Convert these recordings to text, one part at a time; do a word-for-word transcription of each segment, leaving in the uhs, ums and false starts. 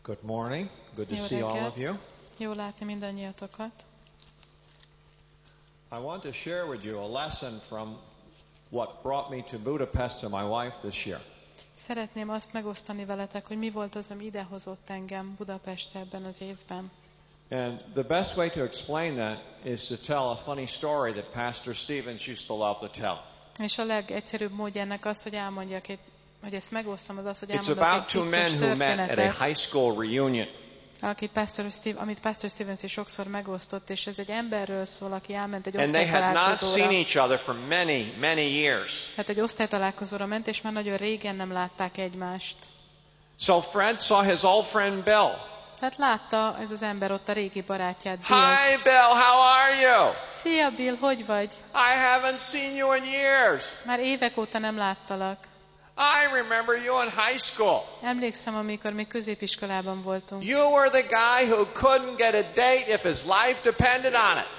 Good morning. Good to Jó see all reggelt. of you. Jó látni mindannyiatokat. I want to share with you a lesson from what brought me to Budapest and my wife this year. Szeretném azt megosztani veletek, hogy mi volt az, ami idehozott engem Budapestre ebben az évben. And the best way to explain that is to tell a funny story that Pastor Stevens used to love to tell. És a legegyszerűbb módja ennek az, hogy elmondjak egy, hogy ezt megosztom, az az, hogy It's elmondok about egy two vicces men who met at a történetet, high school reunion. akit Pastor Steve, amit Pastor Stevens is sokszor megosztott, és ez egy emberről szól, aki elment egy And they had not osztálytalálkozóra. seen each other for many, many years. Tehát egy osztálytalálkozóra ment, és már nagyon régen nem látták egymást. So Fred saw his old friend Bill. Tehát látta ez az ember ott a régi barátját, Bill. Hi Bill, how are you? Szia Bill, hogy vagy? I haven't seen you in years. Már évek óta nem láttalak. I remember you in high school. Emlékszem, amikor még középiskolában voltunk. You were the guy who couldn't get a date if his life depended on it.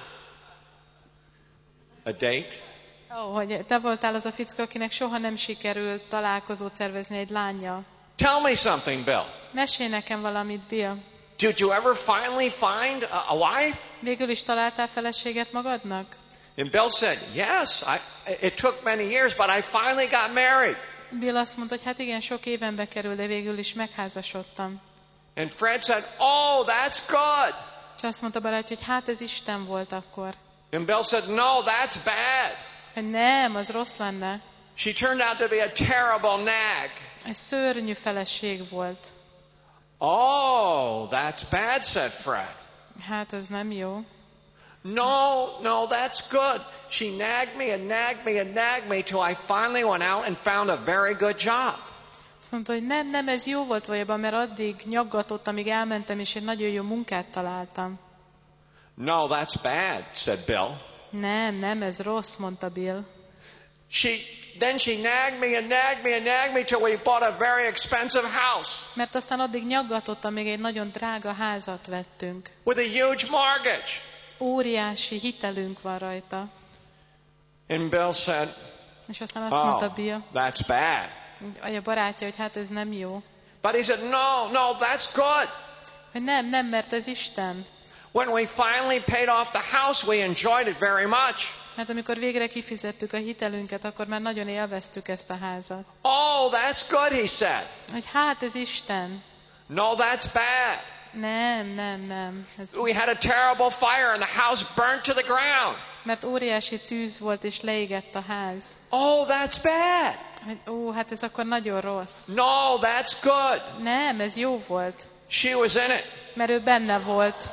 A date? Ó, hogy te voltál az a fickó, akinek soha nem sikerült találkozót szervezni egy lánnyal. Tell me something, Bill. Mesélj nekem valamit, Bill. Did you ever finally find a, a wife? Végül is találtál feleséget magadnak? And Bill said, yes, I, it took many years, but I finally got married. Bill azt mondta, hogy hát igen, sok évenbe kerül, de végül is megházasodtam. And Fred said, oh, that's good. És azt mondta barátja, hogy hát ez Isten volt akkor. And Bill said, no, that's bad. Hogy nem, az rossz lenne. She turned out to be a terrible nag. Ez szörnyű feleség volt. Oh, that's bad, said Fred. Hát ez nem jó. No, no, that's good. She nagged me and nagged me and nagged me till I finally went out and found a very good job. Azt mondta, hogy nem, nem, ez jó volt valójában, mert addig nyaggatott, amíg elmentem, és egy nagyon jó munkát találtam. No, that's bad, said Bill. Nem, nem, ez rossz, mondta Bill. She, then she nagged me and nagged me and nagged me till we bought a very expensive house Mert aztán addig nyaggatott, amíg egy nagyon drága házat vettünk. with a huge mortgage. Óriási hitelünk van rajta. And Bill said, És aztán azt mondta oh, Bill, that's bad. a barátja, hogy hát ez nem jó. But he said, no, no, that's good. Hogy nem, nem, mert ez Isten. When we finally paid off the house, we enjoyed it very much. Mert amikor végre kifizettük a hitelünket, akkor már nagyon élveztük ezt a házat. Oh, that's good, he said. Hogy hát ez Isten. No, that's bad. Nem, nem, nem. Ez, We had a terrible fire and the house burnt to the ground. mert óriási tűz volt, és leégett a ház. Oh, that's bad. Hogy, ó, hát ez akkor nagyon rossz. No, that's good. Nem, ez jó volt. She was in it. Mert ő benne volt.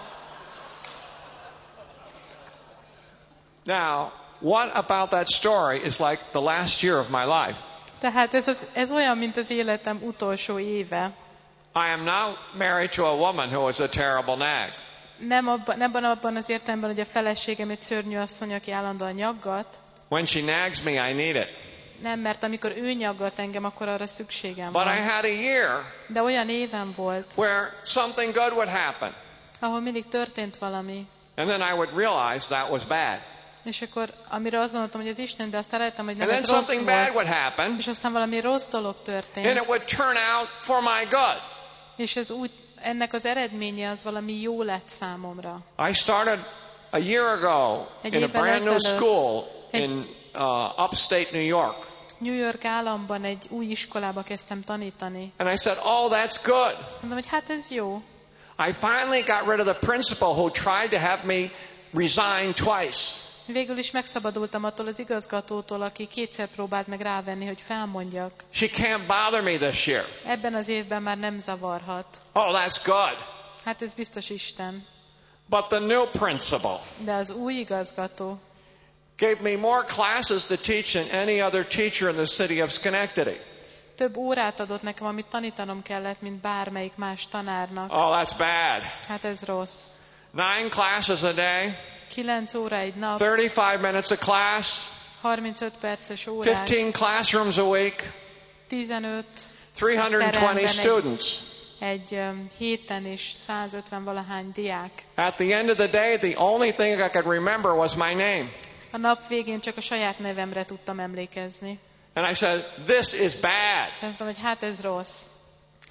Now, what about that story is like the last year of my life. Tehát ez, az, ez olyan, mint az életem utolsó éve. I am now married to a woman who is a terrible nag. Nem abban, nem abban az értelemben, hogy a feleségem egy szörnyű asszony, aki állandóan nyaggat. When she nags me, I need it. Nem, mert amikor ő nyaggat engem, akkor arra szükségem But I van. had a year De olyan évem volt, where something good would happen. ahol mindig történt valami. And then I would realize that was bad. És akkor, amire azt gondoltam, hogy ez Isten, de aztán rájöttem, hogy nem, And then ez rossz something bad volt. would happen. És aztán valami rossz dolog And történt. it would turn out for my good. És ez úgy, ennek az eredménye az valami jó lett számomra. I started a year ago Egy in a évvel brand new ezelőtt school egy- in uh, upstate New York. New York államban egy új iskolába kezdtem tanítani. And I said, oh, that's good. Mondom, hogy hát ez jó. I finally got rid of the principal who tried to have me resign twice. Végül is megszabadultam attól az igazgatótól, aki kétszer próbált meg rávenni, hogy felmondjak. She can't bother me this year. Ebben az évben már nem zavarhat. Oh, that's good. Hát ez biztos Isten. But the new principal De az új igazgató gave me more classes to teach than any other teacher in the city of Schenectady. több órát adott nekem, amit tanítanom kellett, mint bármelyik más tanárnak. Oh, that's bad. Hát ez rossz. Nine classes a day, Kilenc óra egy nap, thirty-five minutes a class, harmincöt perces órák, fifteen classrooms a week, tizenöt three hundred twenty students. egy um, héten és százötven valahány diák. At the end of the day, the only thing I could remember was my name. A nap végén csak a saját nevemre tudtam emlékezni. And I said, this is bad. És azt mondtam, hogy hát ez rossz.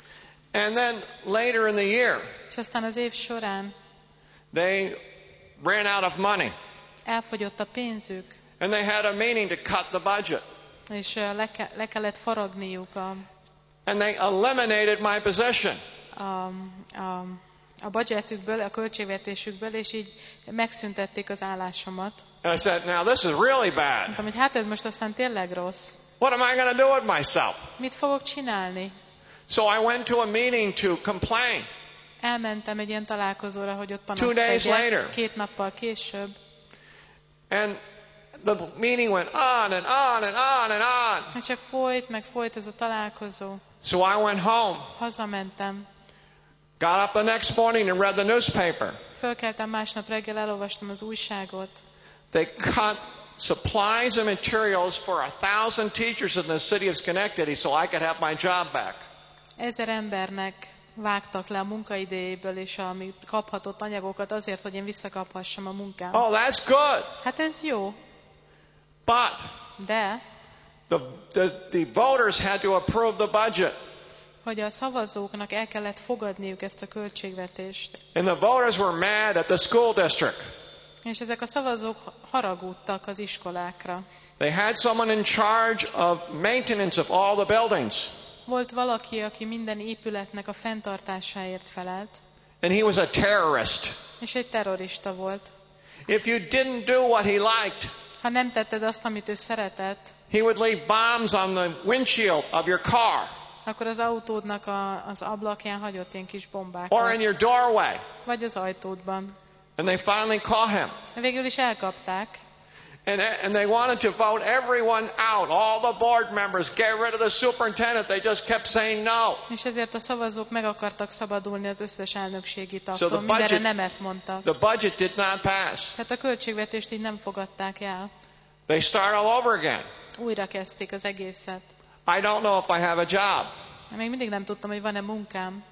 And then later in the year, És aztán az év során they ran out of money. elfogyott a pénzük, And they had a meeting to cut the budget. és ö, le, ke- le kellett faragniuk a, And they eliminated my position. a, a, a budgetükből, a költségvetésükből, és így megszüntették az állásomat. And I said, now this is really bad. Mondtam, hogy hát ez most aztán tényleg rossz. What am I going to do with myself? Mit fogok csinálni? So I went to a meeting to complain. Elmentem egy ilyen találkozóra, hogy ott Two days panaszt later. két nappal később. And the meeting went on and on and on and on. És csak folyt, meg folyt ez a találkozó. So I went home, Hazamentem. got up the next morning and read the newspaper. Fölkeltem másnap reggel, elolvastam az újságot. They cut supplies and materials for a thousand teachers in the city of Schenectady so I could have my job back. Ezer embernek vágtak le a munkaidejéből, és amit kaphatott anyagokat azért, hogy én visszakaphassam a munkám. Oh, that's good. Hát ez jó, But de the, the, the voters had to approve the budget. hogy a szavazóknak el kellett fogadniuk ezt a költségvetést. And the voters were mad at the school district. És ezek a szavazók haragudtak az iskolákra. They had someone in charge of maintenance of all the buildings. Volt valaki, aki minden épületnek a fenntartásáért felelt, And he was a terrorist. és egy terrorista volt. If you didn't do what he liked, Ha nem tetted azt, amit ő szeretett, he would leave bombs on the windshield of your car akkor az autódnak a, az ablakján hagyott ilyen kis or bombákat, in your doorway. vagy az ajtódban. And they finally caught him. Végül is elkapták, And, and they wanted to vote everyone out. All the board members, get rid of the superintendent. They just kept saying no. és ezért a szavazók meg akartak szabadulni az összes elnökségi So tagtól. the Mindenre budget- nemet mondtak. The budget did not pass. Tehát a költségvetést így nem fogadták el. They start all over again. Újra kezdték az egészet. I don't know if I have a job. Még mindig nem tudtam, hogy van-e munkám.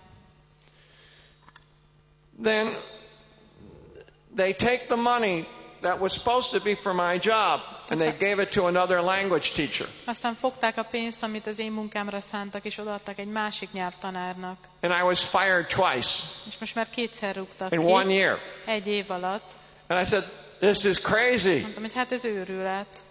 Then they take the money that was supposed to be for my job and they gave it to another language teacher. Aztán fogták a pénzt, amit az én munkámra szántak, és odaadtak egy másik nyelvtanárnak. And I was fired twice És most már kétszer rúgtak in ki, one year. egy év alatt. And I said, this is crazy. Mondtam, hogy hát ez őrület.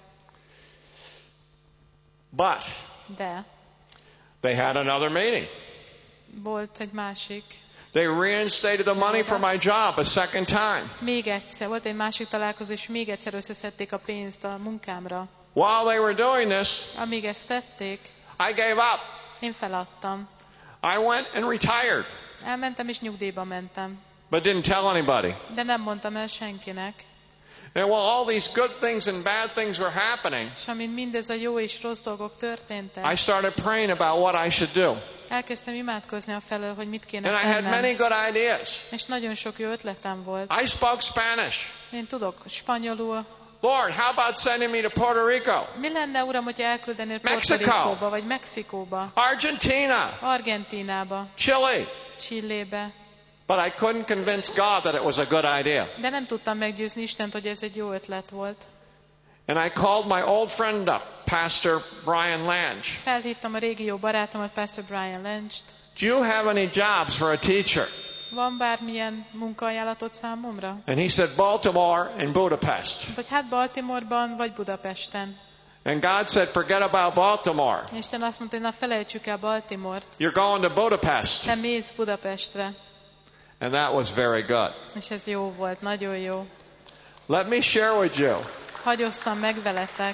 But De they had another meeting. volt egy másik. They reinstated the money for my job a second time. Még egyszer, volt egy másik találkozó, és még egyszer összeszedték a pénzt a munkámra. While they were doing this, Amíg ezt tették, I gave up. én feladtam. I went and retired, Elmentem és nyugdíjba mentem. but didn't tell anybody. De nem mondtam el senkinek. And while all these good things and bad things were happening, És amint mindez a jó és rossz dolgok történtek, I started praying about what I should do. elkezdtem imádkozni a felől, hogy mit kéne And I had many tennem. good ideas. És nagyon sok jó ötletem volt. I spoke Spanish. Én tudok spanyolul. Lord, how about sending me to Puerto Rico, Mi lenne, Uram, hogyha elküldenél Puerto Mexico. Ricóba, vagy Mexikóba, Argentina, Argentínába, Chile? Chillébe? But I couldn't convince God that it was a good idea. De nem tudtam meggyőzni Istent, hogy ez egy jó ötlet volt. And I called my old friend up, Pastor Brian Lange. Felhívtam a régi jó barátomat, Pastor Brian Lench-t. Do you have any jobs for a teacher? Van bármilyen munkaajánlatot számomra? And he said, Baltimore and Budapest. Mondta, hogy hát Baltimoreban vagy Budapesten. And God said, forget about Baltimore. Isten azt mondta, hogy na felejtsük el Baltimore-t, You're going to Budapest. te mész Budapestre. And that was very good. És ez jó volt, nagyon jó. Let me share with you Hagy osszam meg veletek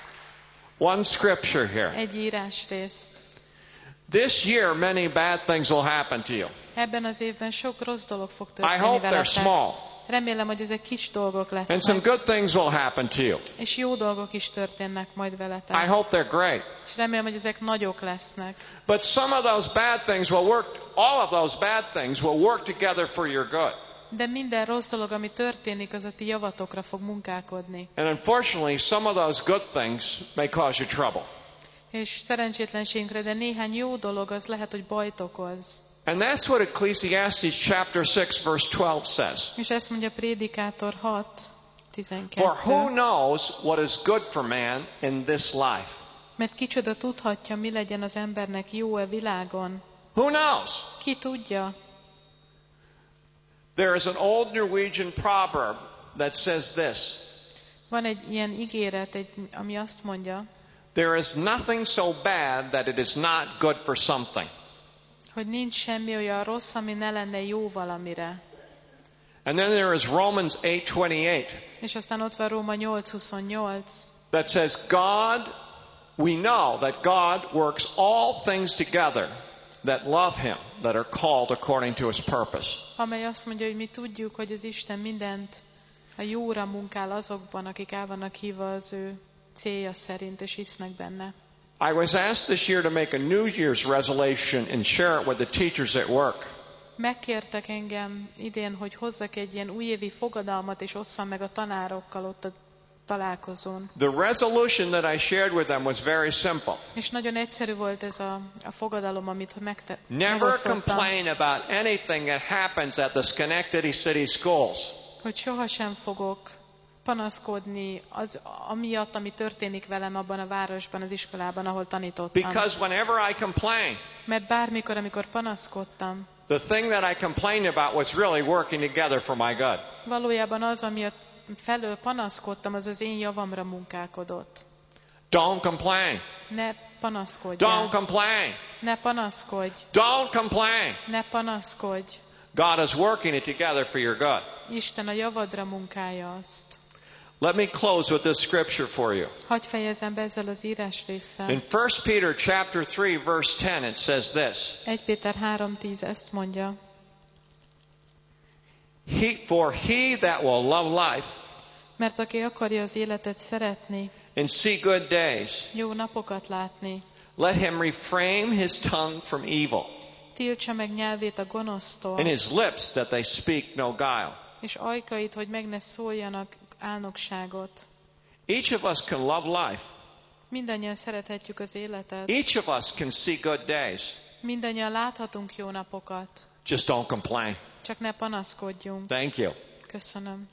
one scripture here. egy írásrészt. This year, many bad things will happen to you. Ebben az évben sok rossz dolog fog I történni hope they're veletek. small. Remélem, hogy ezek kis dolgok And some lesznek. good things will happen to you. És jó dolgok is történnek majd I veletek. hope they're great. És remélem, hogy ezek nagyok lesznek. But some of those bad things will work, all of those bad things will work together for your good. De minden rossz dolog, ami történik, az a ti javatokra fog munkálkodni. And unfortunately, some of those good things may cause you trouble. És szerencsétlenségünkre, de néhány jó dolog az lehet, hogy bajt okoz. And that's what Ecclesiastes chapter six verse twelve says. És ezt mondja Prédikátor hat tizenkettő. For who knows what is good for man in this life? Mert kicsoda tudhatja, mi legyen az embernek jó a világon. Who knows? Ki tudja? There is an old Norwegian proverb that says this. Van egy ilyen ígéret, egy, ami azt mondja, There is nothing so bad that it is not good for something. hogy nincs semmi olyan rossz, ami ne lenne jó valamire. And then there is Romans eight twenty-eight. És aztán ott van Róma nyolc huszonnyolc. That says God, we know that God works all things together that love him, that are called according to his purpose. Amely azt mondja, hogy mi tudjuk, hogy az Isten mindent a jóra munkál azokban, akik el vannak hívva az ő célja szerint, és hisznek benne. I was asked this year to make a New Year's resolution and share it with the teachers at work. Megkértek engem idén, hogy hozzak egy ilyen újévi fogadalmat, és osszam meg a tanárokkal ott a találkozón. The resolution that I shared with them was very simple. És nagyon egyszerű volt ez a, a fogadalom, amit megte- Never megosztottam, complain about anything that happens at the Schenectady City Schools. hogy sohasem fogok panaszkodni az, amiatt, ami történik velem abban a városban, az iskolában, ahol tanítottam. Because whenever I complain, Mert bármikor, amikor panaszkodtam, the thing that I complained about was really working together for my good. valójában az, amiatt felől panaszkodtam, az az én javamra munkálkodott. Don't complain. Ne panaszkodjál. Don't complain. Ne panaszkodj. Don't complain. Ne panaszkodj. God is working it together for your good. Isten a javadra munkálja azt. Let me close with this scripture for you. Hadd fejezem be ezzel az írás résszel. In First Peter chapter three verse ten it says this. Egy Péter három tíz ezt mondja. He, for he that will love life Mert aki akarja az életet szeretni, and see good days, jó napokat látni, let him refrain his tongue from evil, tiltsa meg nyelvét a gonosztól, and his lips that they speak no guile. és ajkait, hogy meg ne szóljanak álnokságot. Each of us can love life. Mindannyian szerethetjük az életet. Each of us can see good days. Mindannyian láthatunk jó napokat. Just don't complain. Csak ne panaszkodjunk. Thank you. Köszönöm.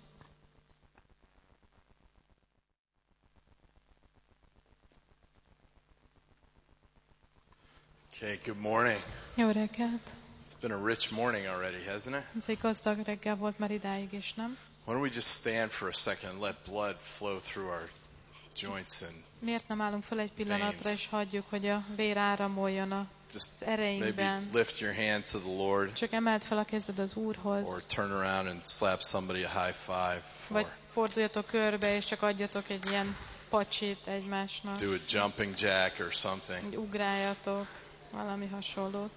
Okay, good morning. Jó reggelt. It's been a rich morning already, hasn't it? Ez egy gazdag reggel volt már idáig is, nem? Why don't we just stand for a second and let blood flow through our joints and Miért nem állunk fel egy pillanatra, Veins. és hagyjuk, hogy a vér áramoljon az just maybe ereinkben? lift your hand to the Lord Csak emeld fel a kezed az or Úrhoz, turn around and slap somebody a high five vagy or forduljatok körbe, és csak adjatok egy ilyen pacsit egymásnak. do a jumping jack or something. Hogy ugráljatok, valami hasonlót.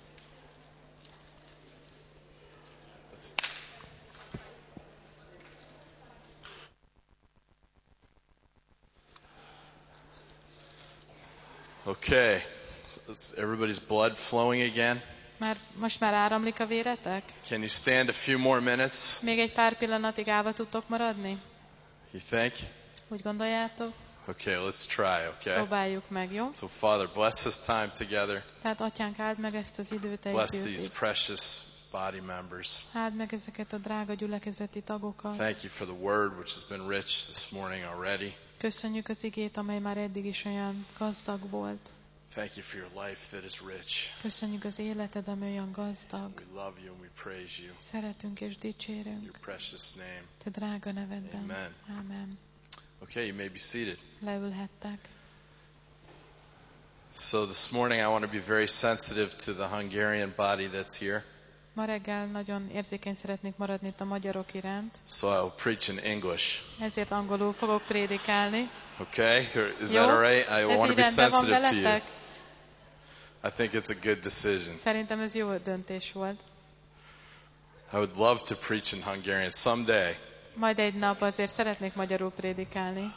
Okay. Is everybody's blood flowing again? Már, most már áramlik a véretek? Can you stand a few more minutes? Még egy pár pillanatig állva tudtok maradni? You think? Úgy gondoljátok? Okay, let's try, okay? Próbáljuk meg, jó? So Father, bless this time together. Tehát Atyánk, áld meg ezt az időt Bless együtt. these precious body members. Áld meg ezeket a drága gyülekezeti tagokat. Thank you for the word which has been rich this morning already. Köszönjük az igét, amely már eddig is olyan gazdag volt. Thank you for your life that is rich. Köszönjük az életed, ami olyan gazdag. We love you and we praise you. Szeretünk és In dicsérünk. your precious name. Te drága nevedben. Amen. Ámen. Okay, you may be seated. Leülhettek. So this morning I want to be very sensitive to the Hungarian body that's here. Ma reggel nagyon érzékeny szeretnék maradni itt a magyarok iránt. So I'll preach in English. Ezért angolul fogok prédikálni. Okay? Is Jó? that all right? I Ez want to így be rendben van sensitive to you. veletek? I think it's a good decision. Szerintem ez jó döntés volt. I would love to preach in Hungarian someday. Majd egy nap azért szeretnék magyarul prédikálni.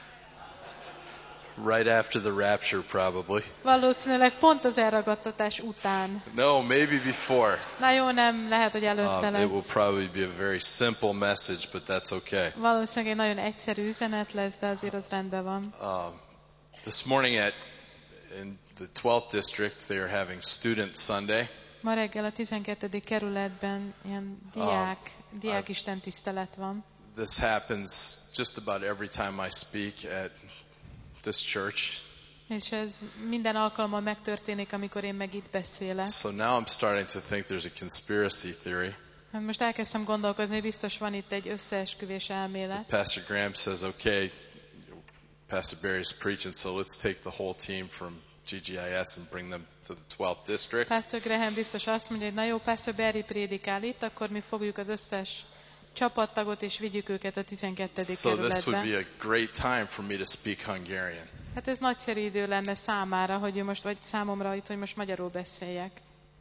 Right after the rapture, probably. Valószínűleg pont az elragadtatás után. No, maybe before. Na jó, nem, lehet, hogy előtte Um, it will lesz. probably be a very simple message, but that's okay. Valószínűleg egy nagyon egyszerű üzenet lesz, de azért az rendben van. Um, this morning at in the twelfth district, they are having Student Sunday. Ma reggel a tizenkettedik kerületben ilyen diák, diák istentisztelet van. This happens just about every time I speak at this church. És ez minden alkalommal megtörténik, amikor én meg itt beszélek. So now I'm starting to think there's a conspiracy theory. Most elkezdtem gondolkozni, biztos van itt egy összeesküvés elmélet. Pastor Graham says, okay, Pastor Barry's preaching, so let's take the whole team from G G I S and bring them to the twelfth district. Pastor Graham biztos azt mondja, hogy na jó, Pastor Barry prédikál itt, akkor mi fogjuk az összes csapattagot és vigyük őket a tizenkettedik So this would kerületbe. be a great time for me to speak Hungarian. Hát ez nagyszerű idő lenne számára, hogy ő most, vagy számomra itt, hogy most magyarul beszéljek.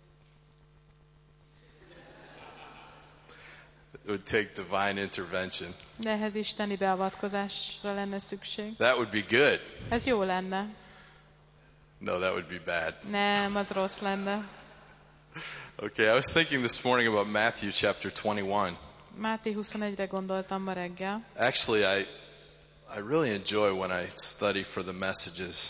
It would take divine intervention. De ehhez isteni beavatkozásra lenne szükség. That would be good. Ez jó lenne. No, that would be bad. Nem, az rossz lenne. Okay, I was thinking this morning about Matthew chapter twenty-one. Máté huszonegyre gondoltam ma reggel. Actually, I I really enjoy when I study for the messages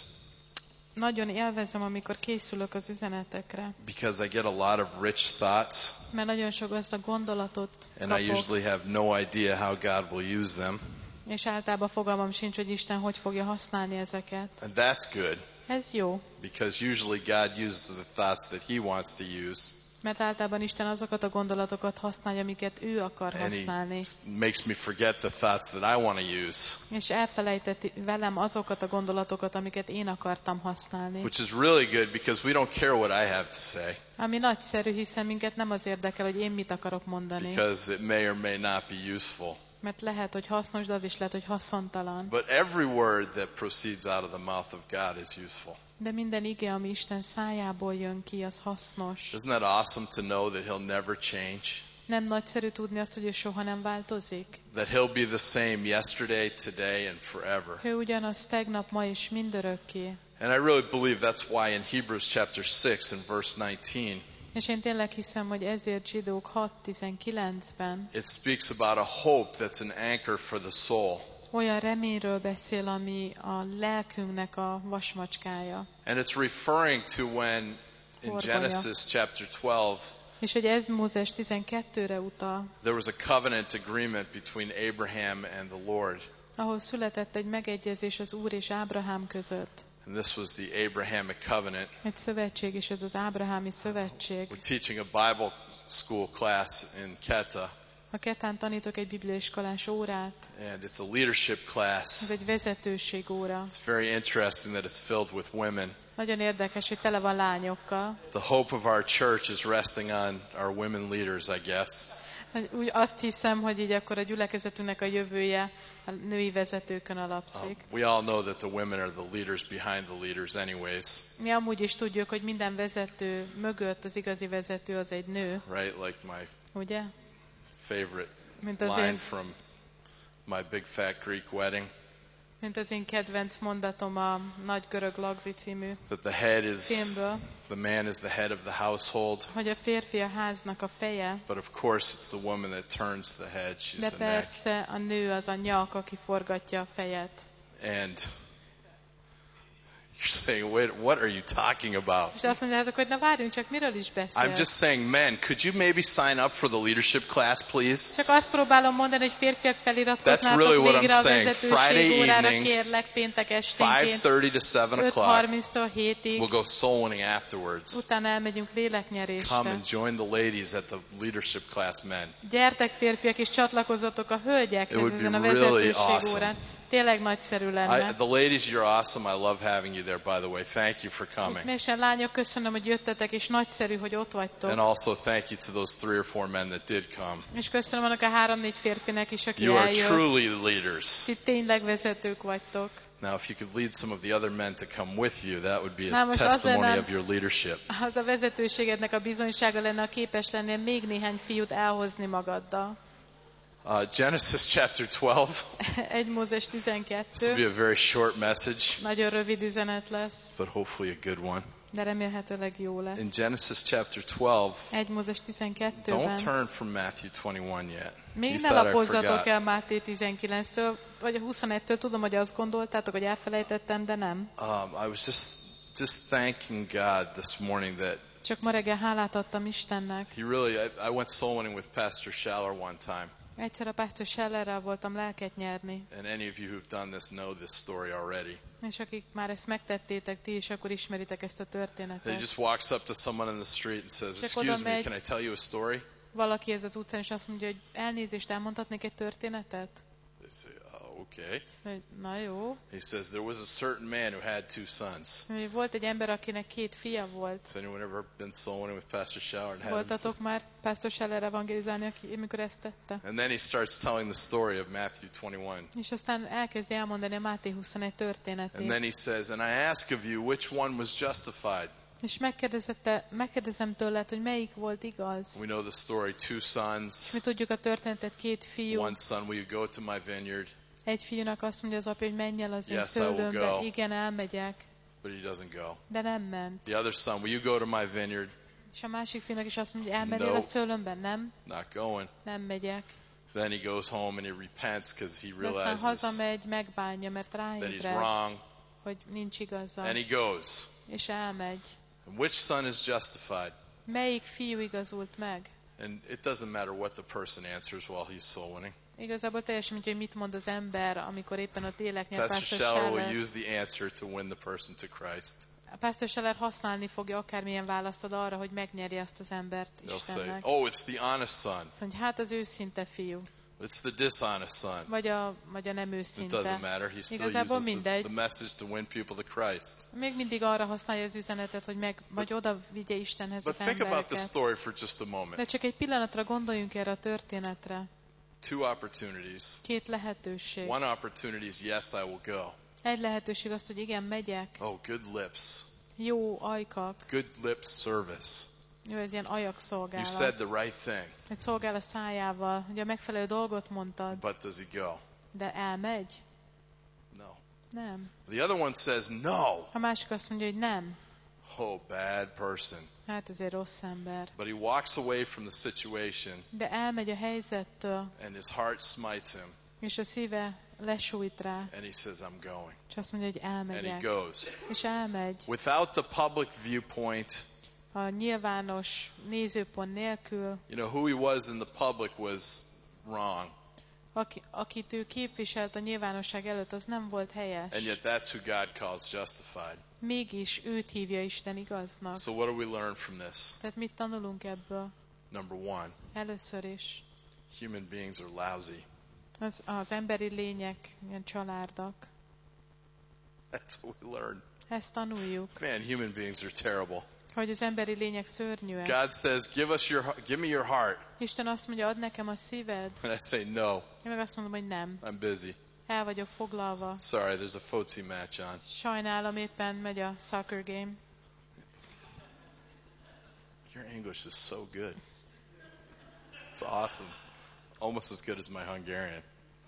Nagyon élvezem, amikor készülök az üzenetekre, because I get a lot of rich thoughts mert nagyon sok azt a gondolatot and I kapok, usually have no idea how God will use them. és általában fogalmam sincs, hogy Isten hogy fogja használni ezeket. And that's good Ez jó, because usually God uses the thoughts that he wants to use mert általában Isten azokat a gondolatokat használja, amiket ő akar and he használni, makes me forget the thoughts that I want to use, és elfelejteti velem azokat a gondolatokat, amiket én akartam használni. which is really good because we don't care what I have to say Ami nagyszerű, hiszen minket nem az érdekel, hogy én mit akarok mondani, because it may or may not be useful. mert lehet, hogy hasznos, de az is lehet, hogy haszontalan. But every word that proceeds out of the mouth of God is useful. De minden ige, ami Isten szájából jön ki, az hasznos. Isn't that awesome to know that he'll never change? Nem nagyszerű tudni azt, hogy ő soha nem változik? That he'll be the same yesterday, today, and forever. Ő ugyanaz tegnap, ma és mindörökké. And I really believe that's why in Hebrews chapter six and verse nineteen, És én tényleg hiszem, hogy ezért Zsidók hat tizenkilencben it speaks about a hope that's an anchor for the soul. olyan reményről beszél, ami a lelkünknek a vasmacskája. And it's referring to when in Horgonya. Genesis chapter twelve, És hogy ez Mózes tizenkettőre utal, there was a covenant agreement between Abraham and the Lord. ahol született egy megegyezés az Úr és Ábrahám között. And this was the Abrahamic covenant. Egy szövetség, és ez az ábrahámi szövetség. We're teaching a Bible school class in Keta, A Ketán tanítok egy bibliaiskolás órát, and it's a leadership class. ez egy vezetőség óra. It's very interesting that it's filled with women. Nagyon érdekes, hogy tele van lányokkal. The hope of our church is resting on our women leaders, I guess. Úgy azt hiszem, hogy így akkor a gyülekezetünknek a jövője a női vezetőkön Um, alapszik. we all know that the women are the leaders behind the leaders anyways, Mi amúgy is tudjuk, hogy minden vezető mögött az igazi vezető az egy nő, right? Like my ugye? favorite Mint az line én, from My Big Fat Greek Wedding, mint az én kedvenc mondatom a Nagy Görög Lagzi című that the head is, filmből, the man is the head of the household, hogy a férfi a háznak a feje, but of course it's the woman that turns the head, she's de the neck. persze a nő az a nyak, aki forgatja a fejet. And you're saying, wait, what are you talking about? És azt mondjátok, hogy na várjunk csak, miről is I'm beszél. just saying, men, could you maybe sign up for the leadership class, please? Csak azt próbálom mondani, hogy férfiak That's feliratkoznátok really what I'm végre a saying. Friday vezetőség órára, evenings, kérlek, péntek five esténként, thirty to seven öt o'clock. harminctól hétig, We'll go soul winning afterwards. utána elmegyünk Come léleknyerésre. and join the ladies at the leadership class, men. Gyertek férfiak, és csatlakozzatok a It hölgyekhez would ezen be a really vezetőség awesome. órán. Tényleg nagyszerű I, lenne. the ladies, you're awesome. I love having you there, by the way. Thank you for coming. És a lányok, köszönöm, hogy jöttetek, és nagyszerű, hogy ott And vagytok. also thank you to those three or four men that did come. És köszönöm annak a három-négy férfinek is, aki You are eljött. truly the leaders. Ti tényleg vezetők vagytok. Now, if you could lead some of the other men to come with you, that would be Na, a most az testimony lenne- of your leadership. Az a vezetőségednek a bizonysága lenne, ha képes lennél még néhány fiút elhozni magaddal. Uh, Genesis chapter twelve. egy Mózes This will be tizenkettő. a very short message, Nagyon rövid üzenet lesz, but hopefully a good one. de remélhetőleg jó lesz. In Genesis chapter twelve, egy Mózes tizenkettőben. don't turn from Matthew twenty-one yet. Még You ne thought I lapozzatok forgot. el Máté tizenkilenctől, vagy a huszonegytől. Tudom, hogy azt gondoltátok, hogy elfelejtettem, de nem. Um, I was just just thanking God this morning that Csak ma reggel hálát adtam Istennek. He really. I, I went soul winning with Pastor Schaller one time, Egyszer a Pastor Schellerrel voltam lelket nyerni, And any of you who've done this know this story already. és akik már ezt megtettétek ti is, akkor ismeritek ezt a He történetet. just walks up to someone in the street and says, Csak oda excuse me, megy. can I tell you a story? Valaki ez az utcán, és azt mondja, hogy elnézést, elmondhatnék egy történetet? They say, oh, okay. Azt mondja, hogy na jó. He says, there was a certain man who had two sons. Volt egy ember, akinek két fia volt. Has anyone ever been soul winning with Pastor Schauer and had him? Voltatok már Pastor Scheller evangelizálni, aki, amikor ezt tette? And then he starts telling the story of Matthew twenty-one. És aztán elkezdi elmondani a Máté huszonegy történetét. And then he says, and I ask of you, which one was justified? És megkérdezette, megkérdezem tőled, hogy melyik volt igaz. We know the story, two sons. Mi tudjuk a történetet, két fiú. One son, will you go to my vineyard? Egy fiúnak azt mondja az apja, hogy menj el az én Yes, I will szőlőmbe. go. Igen, elmegyek. But he doesn't go. De nem ment. The other son, will you go to my vineyard? És a másik fiúnak is azt mondja, elmennél No. a szőlőmbe? Nem, Not going. nem megyek. Then he goes home and he repents because he De aztán realizes hazamegy, megbánja, mert that he's ráébred, wrong. hogy nincs igaza. And he goes. És elmegy. And which son is justified? Melyik fiú igazult meg? And it doesn't matter what the person answers while he's soul winning. Igazából teljesen mindegy, hogy mit mond az ember, amikor éppen ott éleknél Pastor Pastor Scheller will Scheller. use the answer to win the person to Christ. A Pastor Scheller használni fogja akármilyen választ ad arra, hogy megnyerje azt az embert They'll say, Istennek. oh, it's the honest son. Azt mondja, hát az őszinte fiú, It's the dishonest son. vagy a, vagy a nem It őszinte. doesn't matter. He still Igazából uses the, mindegy. the message to win people to Christ. Még mindig arra használja az üzenetet, hogy meg, vagy oda vigye Istenhez But az think about this embereket. story for just a De moment. csak egy pillanatra gondoljunk erre a történetre. Two opportunities. Két lehetőség. One opportunity is, yes, I will go. Egy lehetőség az, hogy igen, megyek. Oh, good lips. Jó ajkak. Good lip service. Jó, ez ilyen ajak You szolgálat. said the right thing, Egy szolgál a szájával, hogy a megfelelő dolgot mondtad, but does he go? de elmegy? No. Nem. The other one says no. A másik azt mondja, hogy nem. Oh, bad person. Hát ez egy rossz ember. But he walks away from the situation De elmegy a helyzettől, and his heart smites him és a szíve lesújt rá, and he says, I'm going. és azt mondja, hogy And he elmegyek. goes. És elmegy. Without the public viewpoint, A nyilvános nézőpont nélkül, you know, who he was in the public was wrong. aki, akit ő képviselt a nyilvánosság előtt, az nem volt helyes. And yet that's who God calls justified. Mégis őt hívja Isten igaznak. So what do we learn from this? Tehát mit tanulunk ebből? Number one, Először is. human beings are lousy. Az, az emberi lények ilyen csalárdak. That's what we learn. Ezt tanuljuk, Man, human beings are terrible. hogy az emberi lények szörnyűek. God says, give us your, give me your heart. Isten azt mondja, add nekem a szíved. And I say, no, Én meg azt mondom, hogy nem. I'm busy. El vagyok foglalva. Sorry, there's a footsie match on. Sajnálom, éppen megy a soccer game. Your English is so good. It's awesome. Almost as good as my Hungarian.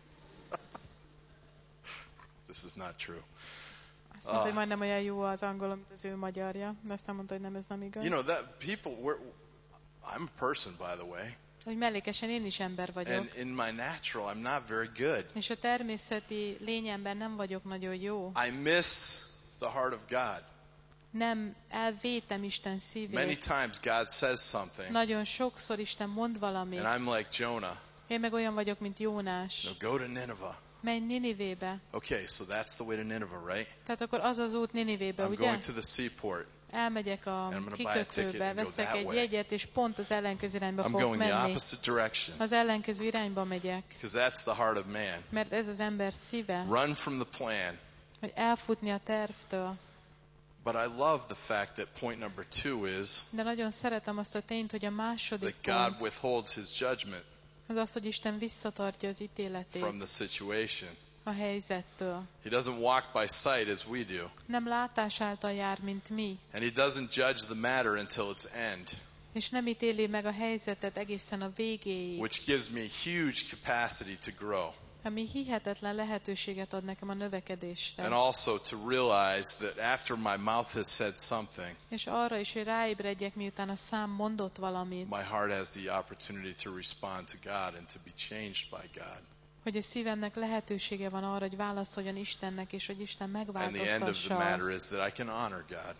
This is not true. Azt mondta, hogy Ah. majdnem olyan jó az angolom, mint az ő magyarja. De aztán mondta, hogy nem, ez nem igaz. You know, that people, we're, I'm a person, by the way. Hogy mellékesen én is ember vagyok. And in my natural, I'm not very good. És a természeti lényemben nem vagyok nagyon jó. I miss the heart of God. Nem elvétem Isten szívét. Many times God says something, Nagyon sokszor Isten mond valamit. and I'm like Jonah. Én meg olyan vagyok, mint Jónás. No, go to Nineveh. Menj Ninivébe. Okay, so that's the way to Nineveh, right? Tehát akkor az az út Ninivébe, I'm ugye? going to the seaport. Elmegyek a I'm gonna buy a ticket kikötőbe, and go veszek that egy way. jegyet, és pont az ellenkező irányba I'm fogok going the menni. opposite direction Az ellenkező irányba megyek, because that's the heart of man. mert ez az ember szíve, Run from the plan. hogy elfutni a tervtől. But I love the fact that point number two is De nagyon szeretem azt a tényt, hogy a második that God pont withholds his judgment az az, hogy Isten visszatartja az ítéletét from the situation. a helyzettől. He doesn't walk by sight as we do. Nem látás által jár, mint mi, And he doesn't judge the matter until its end, és nem ítéli meg a helyzetet egészen a végéig, which gives me huge capacity to grow. ami hihetetlen lehetőséget ad nekem a növekedésre. And also to realize that after my mouth has said something, És arra is, hogy ráébredjek, miután a szám mondott valamit, my heart has the opportunity to respond to God and to be changed by God. hogy a szívemnek lehetősége van arra, hogy válaszoljon Istennek, és hogy Isten And the end of the megváltoztassa matter azt. is that I can honor God.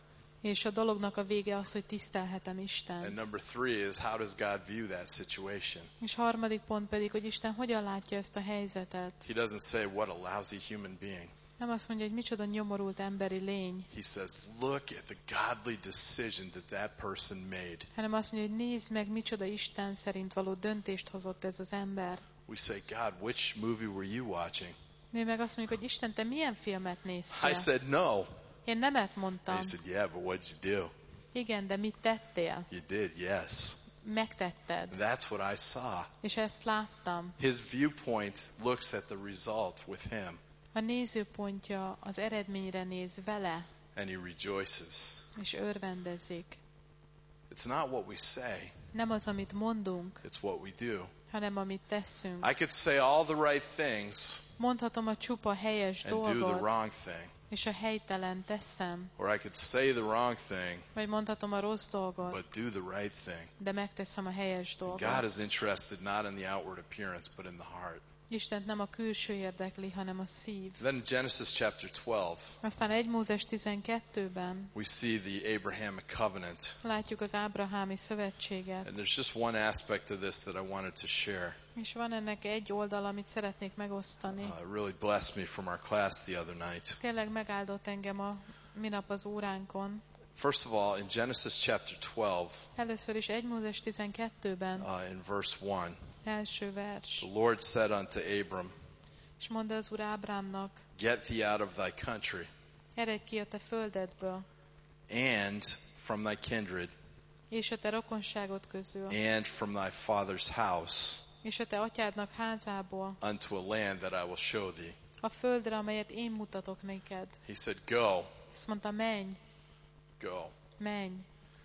És a dolognak a vége az, hogy tisztelhetem And Istent. number three is, how does God view that situation? És harmadik pont pedig, hogy Isten hogyan látja ezt a helyzetet. He doesn't say, what a lousy human being. Nem azt mondja, hogy micsoda nyomorult emberi lény, He says, look at the godly decision that that person made. hanem azt mondja, hogy nézd meg, micsoda Isten szerint való döntést hozott ez az ember. We say, God, which movie were you watching? Mi meg azt mondjuk, hogy Isten, te milyen filmet néztél? I said, no. Én nemet And mondtam. he said, yeah, but what'd you do? Igen, de mit tettél? You did, yes. Megtetted. And that's what I saw. És ezt láttam. His viewpoint looks at the result with him, A nézőpontja az eredményre néz vele, and he rejoices. és örvendezik. It's not what we say, Nem az, amit mondunk, it's what we do. hanem amit teszünk. I could say all the right things Mondhatom a csupa helyes and do the dolgot, wrong thing. és a helytelen teszem. Or I could say the wrong thing, Vagy mondhatom a rossz dolgot, but do the right thing. de megteszem a helyes God dolgot. is interested not in the outward appearance, but in the heart. Istent nem a külső érdekli, hanem a szív. Then in Genesis chapter twelve, Aztán egy Mózes tizenkettőben we see the Abrahamic covenant. látjuk az ábrahámi szövetséget. And there's just one aspect of this that I wanted to share. És van ennek egy oldal, amit szeretnék megosztani. Uh, it really blessed me from our class the other night. Tényleg megáldott engem a minap az óránkon. First of all, in Genesis chapter twelve, Először is egy Mózes tizenkettőben, uh, in verse one, első vers. the Lord said unto Abram, És mondta az Úr Ábrámnak, get thee out of thy country, eredj ki a te földedből, and from thy kindred, és a te rokonságod közül, and from thy father's house, és a te atyádnak házából, unto a land that I will show thee. a földre, amelyet én mutatok neked. He said, go, Azt mondta, menj, go. menj.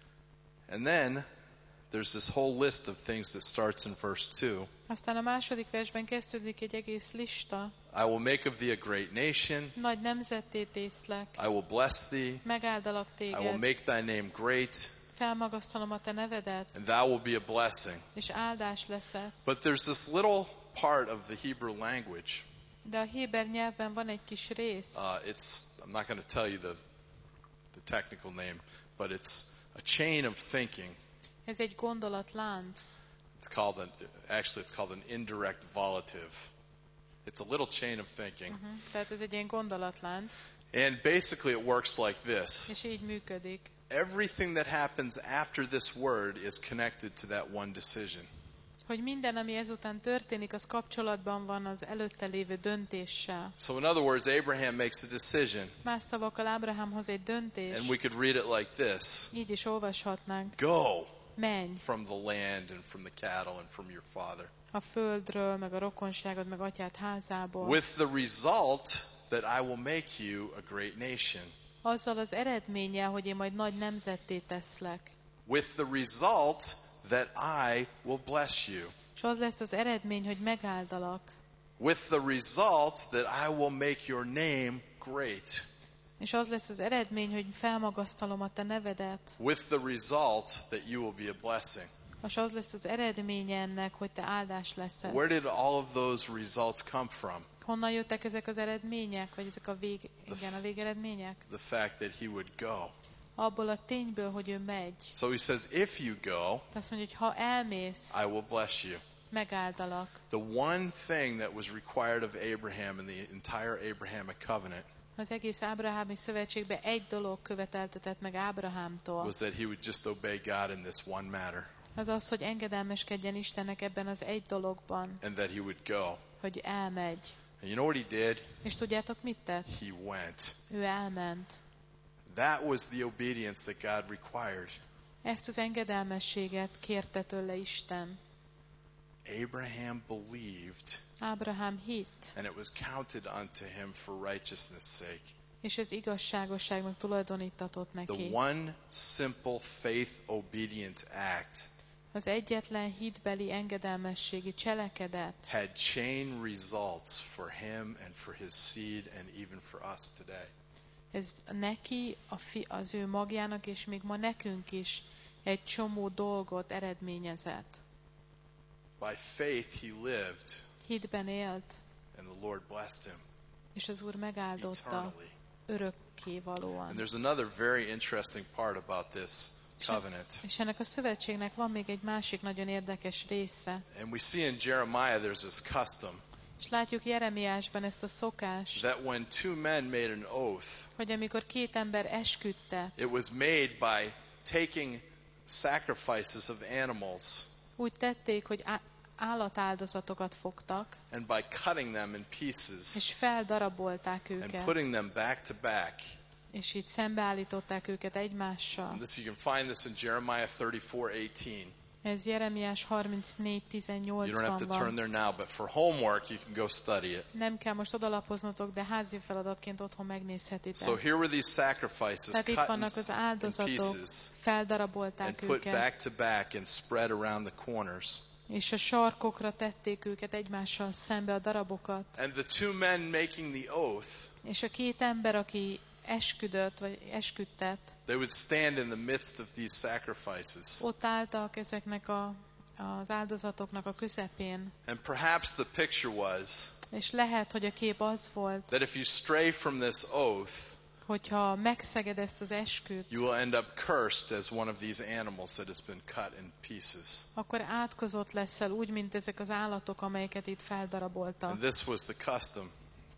And then there's this whole list of things that starts in verse two. Aztán a második versben kezdődik egy egész lista. I will make of thee a great nation. Nagy nemzetté tészlek, I will bless thee. megáldalak I will téged, make thy name great, felmagasztalom a te nevedet, and thou will be a blessing. és áldás leszesz. But there's this little part of the Hebrew language. De a héber nyelvben van egy kis rész. Uh, it's I'm not going to tell you the the technical name, but it's a chain of thinking. Ez egy gondolatlánc. It's called an actually it's called an indirect volative. It's a little chain of thinking. Uh-huh. Tehát ez egy ilyen gondolatlánc, And basically it works like this. és így működik. Everything that happens after this word is connected to that one decision. Hogy minden, ami ezután történik, az kapcsolatban van az előtte lévő döntéssel. So in other words, Abraham makes a decision, Más szavakkal Ábrahám hoz egy döntést, and we could read it like this. így is olvashatnánk. Go Menj from the land and from the cattle and from your father. a földről, meg a rokonságod, meg atyád házából. With the result that I will make you a great nation. Azzal az eredménnyel, hogy én majd nagy nemzetté teszlek. With the result that I will bless you. És az lesz az eredmény, hogy megáldalak. With the result that I will make your name great. És az lesz az eredmény, hogy felmagasztalom a te nevedet. With the result that you will be a blessing. És az lesz az eredménye ennek, hogy te áldás leszel. Where did all of those results come from? Honnan jöttek ezek az eredmények, vagy ezek a vég, igen, a végeredmények? The fact that he would go. Abból a tényből, hogy ő megy. So he says, if you go, De azt mondja, hogy ha elmész, I will bless you. megáldalak. The one thing that was required of Abraham in the entire Abrahamic covenant Az egész ábrahámi szövetségben egy dolog követeltetett meg Ábrahámtól. was that he would just obey God in this one matter, Az az, hogy engedelmeskedjen Istennek ebben az egy dologban, and that he would go. hogy elmegy. And you know what he did? És tudjátok, mit tett? He went. Ő elment. That was the obedience that God required. Ezt az engedelmességet kérte tőle Isten. Abraham believed, Ábrahám hitt, and it was counted unto him for righteousness' sake. és ez igazságosságnak tulajdonítatott The neki. one simple faith obedient act Az egyetlen hitbeli engedelmességi cselekedet had chain results for him and for his seed and even for us today. ez neki, a fi, az ő magjának, és még ma nekünk is egy csomó dolgot eredményezett. By faith he lived, Hitben élt, and the Lord blessed him és az Úr megáldotta eternally. örökkévalóan. And there's another very interesting part about this covenant. És ennek a szövetségnek van még egy másik nagyon érdekes része. And we see in Jeremiah there's this custom És látjuk Jeremiásban ezt a szokást, that when two men made an oath, hogy amikor két ember esküdtet, it was made by taking sacrifices of animals úgy tették, hogy á- állatáldozatokat fogtak, and by cutting them in pieces és feldarabolták and őket, putting them back to back. és így szembeállították őket egymással. And this you can find this in Jeremiah thirty-four eighteen. Ez Jeremiás harmincnégy You don't have to tizennyolcban turn van. there now, but for homework you can go study it. Nem kell most odalapoznotok, de házi feladatként otthon megnézhetitek. So here were these sacrifices Tehát itt cut in, vannak az in áldozatok, pieces and feldarabolták put őket, back to back and spread around the corners. és a sarkokra tették őket egymással szembe a darabokat. And the two men making the oath, És a két ember, aki esküdött, vagy esküdtett, they would stand in the midst of these sacrifices. ott álltak ezeknek a, az áldozatoknak a közepén. And perhaps the picture was És lehet, hogy a kép az volt, that if you stray from this oath, hogyha megszeged ezt az esküt, you will end up cursed as one of these animals that has been cut in pieces. akkor átkozott leszel, úgy, mint ezek az állatok, amelyeket itt feldaraboltak. And this was the custom.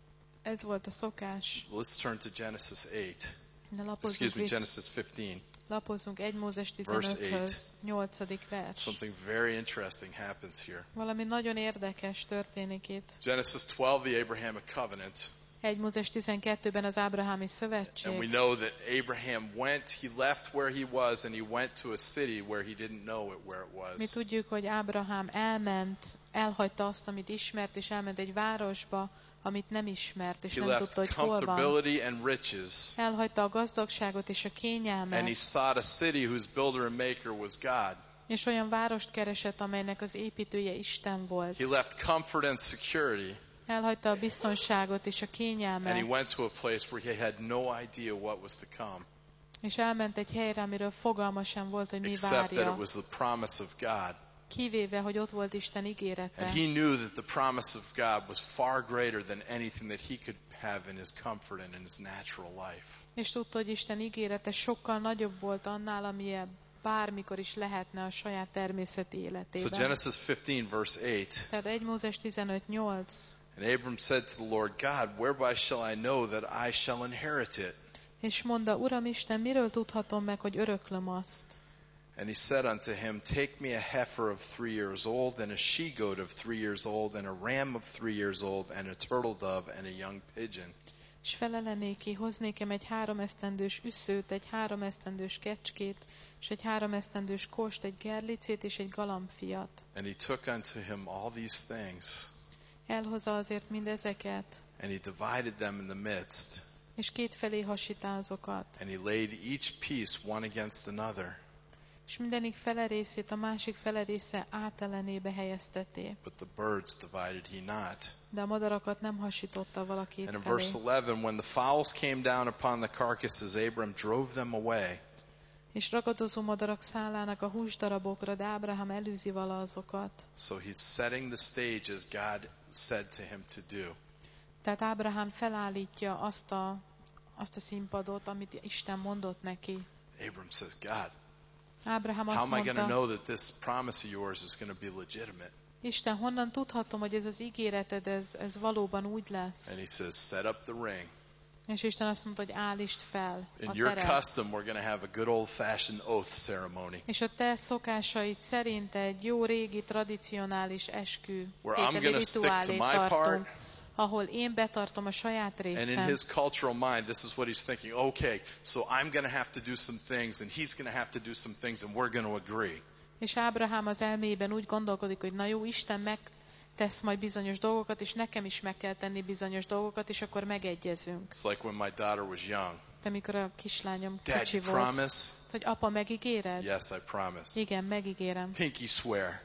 Ez volt a szokás. Let's turn to Genesis eight. De lapozzunk, Excuse me, vissza, Genesis fifteen. lapozzunk egy Mózes tizenöthöz, nyolcadik vers. Something very interesting happens here. Valami nagyon érdekes történik itt. Genesis twelve, the Abrahamic covenant. egy Mózes tizenkettőben az ábrahámi And we szövetség. know that Abraham went, he left where he was, and he went to a city where he didn't know it, where it Mi was. tudjuk, hogy Ábrahám elment, elhagyta azt, amit ismert, és elment egy városba, amit nem ismert, és He nem left tudta, hogy hol van. comfortability and riches, Elhagyta a gazdagságot és a and he kényelmet, sought a city whose builder and maker was God. és olyan várost keresett, amelynek az építője Isten volt. He left comfort and security, Elhagyta a biztonságot és a and he kényelmet, went to a place where he had no idea what was to come, és elment egy helyre, amiről fogalma sem volt, hogy mi except that it várja, was the promise of God. kivéve, hogy ott volt Isten ígérete. And he knew that the promise of God was far greater than anything that he could have in his comfort and in his natural life. És tudta, hogy Isten ígérete sokkal nagyobb volt annál, amilyen bármikor is lehetne a saját természeti So életében. Genesis fifteen, verse eight. Tehát egy Mózes tizenöt nyolc. And Abram said to the Lord God, whereby shall I know that I shall inherit it? És mondta, Uram Isten, miről tudhatom meg, hogy öröklöm azt? And he said unto him, take me a heifer of three years old, and a she-goat of three years old, and a ram of three years old, and a turtle dove, and a young pigeon. És felelenéki, hoznékem egy három esztendős üsszőt, egy három esztendős kecskét, és egy három esztendős kost, egy gerlicét és egy galambfiat. And he took unto him all these things, Elhozza azért mindezeket, and he divided them in the midst, és kétfelé hasítá azokat. and he laid each piece one against another. És mindenik fele részét a másik fele része átelenébe helyezteté. But the birds divided he not. De a madarakat nem hasította valaki And in felé. verse eleven, when the fowls came down upon the carcasses, Abram drove them away. És ragadozó madarak szállának a húsdarabokra, de Ábrahám elűzi vala azokat. So he's setting the stage as God said to him to do. Tehát Ábrahám felállítja azt a, azt a színpadot, amit Isten mondott neki. Abram says, God, Ábrahám how azt am I going to mondta, know that this promise of yours is going to be legitimate? Isten, honnan tudhatom, hogy ez az ígéreted, ez, ez valóban úgy lesz? And he says, set up the ring. És Isten azt mondta, hogy állítsd fel In a your teret. custom, we're going to have a good old-fashioned oath ceremony És a te szokásaid szerint egy jó régi, tradicionális eskü where I'm tételi going to stick to rituálét my part. tartunk, ahol én betartom a saját And in részem. his cultural mind, this is what he's thinking. Okay, so I'm going to have to do some things, and he's going to have to do some things, and we're going to agree. És Ábrahám az elméjében úgy gondolkodik, hogy na jó, Isten megtesz majd bizonyos dolgokat, és nekem is meg kell tenni bizonyos dolgokat, és akkor megegyezünk. It's like when my daughter was young. De amikor a kislányom Dad, kicsi you volt, promise? hogy apa, megígéred? Yes, I promise. Igen, megígérem. Pinky swear.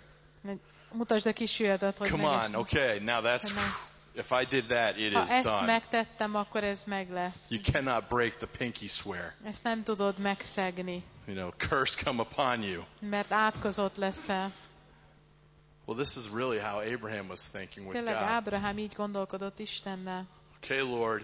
Mutasd a kisfiadat, hogy Come meg on, is- okay, now that's, Come on. if I did that, it Ha is ezt done. megtettem, akkor ez meg lesz. You cannot break the pinky swear. Ezt nem tudod megszegni, You know, curse come upon you. mert átkozott leszel. Well, this is really how Abraham was thinking with Tényleg God. Ábrahám így gondolkodott Istennel. Okay, Lord,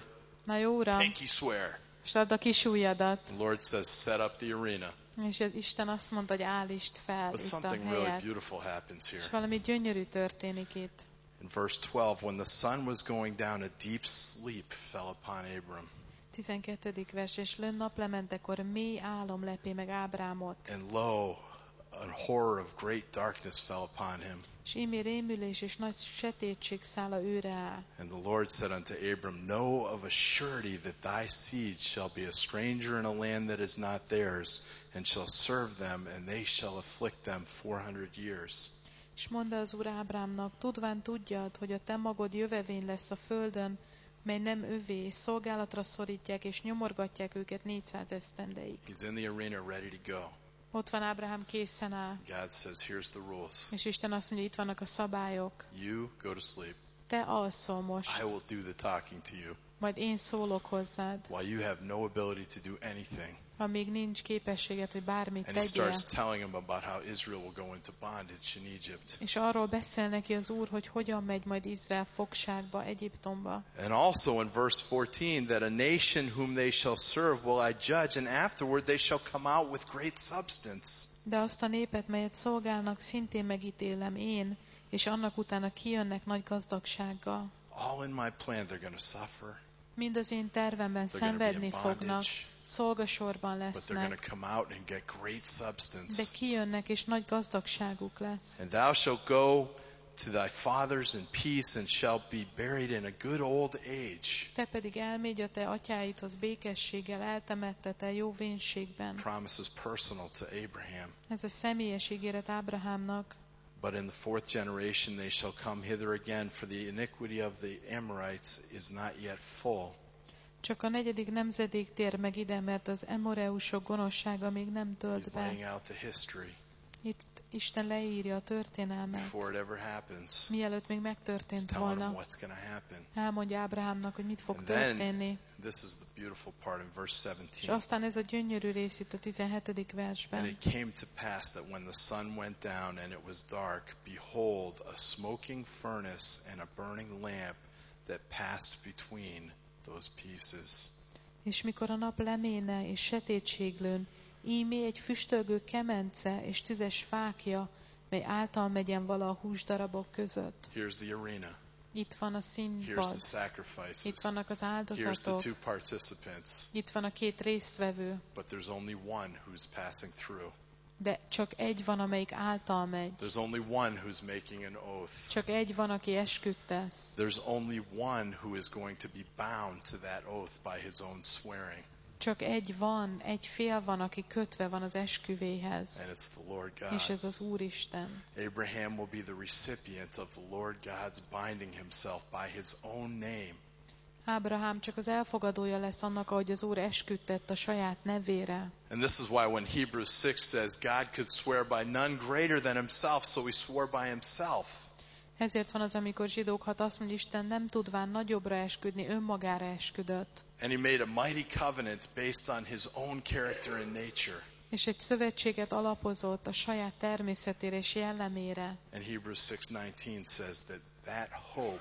Na jó, Uram, pinky swear. és add a kis ujjadat. The Lord says, set up the arena. És Isten azt mondta, hogy állítsd fel But itt a something really helyet. beautiful happens here. És valami gyönyörű történik itt. In verse twelve, when the sun was going down, a deep sleep fell upon Abram. tizenkettedik vers, és lönn naplementekor mély álom lepi meg Ábrámot. And lo, a horror of great darkness fell upon him. És ímé rémülés és nagy sötétség száll a őre áll. And the Lord said unto Abram, Know of a surety that thy seed shall be a stranger in a land that is not theirs, and shall serve them, and they shall afflict them four hundred years. És mondta az Úr Ábrámnak, tudván tudjad, hogy a te magod jövevény lesz a földön, mely nem övé, és szolgálatra szorítják és nyomorgatják őket négyszáz esztendeig. He's in the arena ready to go. Ott van Ábrahám, készen áll. God says, here's the rules. És Isten azt mondja, itt vannak a szabályok. You go to sleep. Te alszol most, I will do the talking to you. majd én szólok hozzád, While you have no ability to do anything. amíg nincs képességed, hogy bármit And he tegyél. starts telling him about how Israel will go into bondage in Egypt. És arról beszél neki az Úr, hogy hogyan megy majd Izrael fogságba, Egyiptomba. And also in verse fourteen, that a nation whom they shall serve will I judge, and afterward they shall come out with great substance. De azt a népet, melyet szolgálnak, szintén megítélem én, és annak utána kijönnek nagy gazdagsággal. All in my plan they're going to suffer, Mind az én tervemben they're going to be szenvedni in fognak, bondage, szolgasorban but they're going lesznek, to come out and get great de substance. kijönnek, és nagy gazdagságuk lesz. And thou shalt go to thy fathers in peace, and shalt be buried in a good old age. Te pedig elmégy a te atyáidhoz békességgel, eltemettetel jó vénségben. Promises personal to Abraham. Ez a személyes ígéret Ábrahámnak. But in the fourth generation they shall come hither again, for the iniquity of the Amorites is not yet full. Csak a negyedik nemzedék tér meg ide, mert az emoreusok gonoszsága még nem tölt He's be. laying out the history Itt Isten leírja a történelmet. before it ever happens. Mielőtt még He's megtörtént telling them volna, what's going to happen. elmondja Ábrahámnak, hogy mit fog And then, történni. this is the beautiful part in verse És seventeen. aztán ez a gyönyörű rész itt a tizenhetedik And versben. it came to pass that when the sun went down and it was dark, behold, a smoking furnace and a burning lamp that passed between those pieces. És mikor a nap leméne és sötétség lőn, ímé egy füstölgő kemence és tüzes fákja, mely által megyen vala a húsdarabok között. Here's the arena. Itt van a Here's the színpad, itt sacrifices. vannak az Here's the áldozatok, two participants. itt van a két résztvevő, But there's only one who's passing through. de csak egy van, amelyik által megy. There's only one who's making an oath. Csak egy van, aki esküt tesz. There's only one who is going to be bound to that oath by his own swearing. Csak egy van, egy fél van, aki kötve van az esküvéhez. And it's the Lord És God. ez az Úristen. Abraham will be the recipient of the Lord God's binding himself by his own name. Ábrahám csak az elfogadója lesz annak, ahogy az Úr esküdtett a saját nevére. And this is why when Hebrews six says God could swear by none greater than himself, so he swore by himself. Ezért van az, amikor Zsidók hat azt mondja, Isten nem tudván nagyobbra esküdni, önmagára esküdött. And he made a mighty covenant based on his own character and nature. És egy szövetséget alapozott a saját természetére és jellemére. And Hebrews six nineteen says that that hope